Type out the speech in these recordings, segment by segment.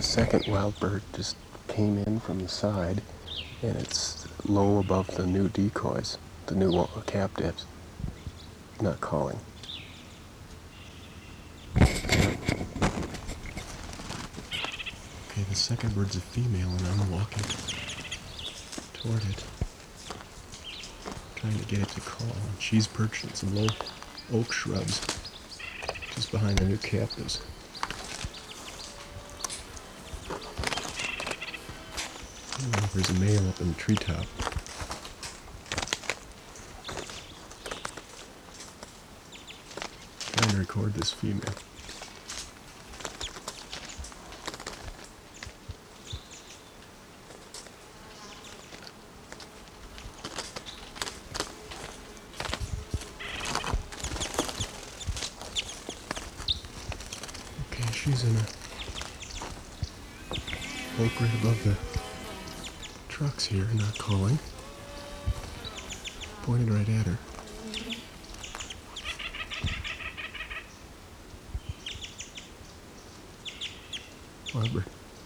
second wild bird just came in from the side, and it's low above the new decoys, the new captives. Not calling. Okay, the second bird's a female, and I'm walking toward it, trying to get it to call. And she's perched in some low oak shrubs just behind the new captives. Oh, there's a male up in the treetop. Trying to record this female. Okay, she's in a oak right above the trucks here, not calling. Pointed right at her. Wild.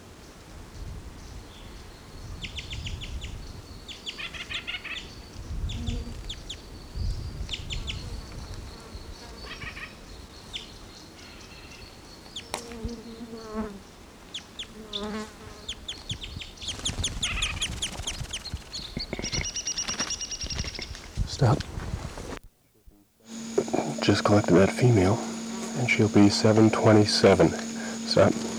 Stop. Just collected that female, and she'll be 727. Stop.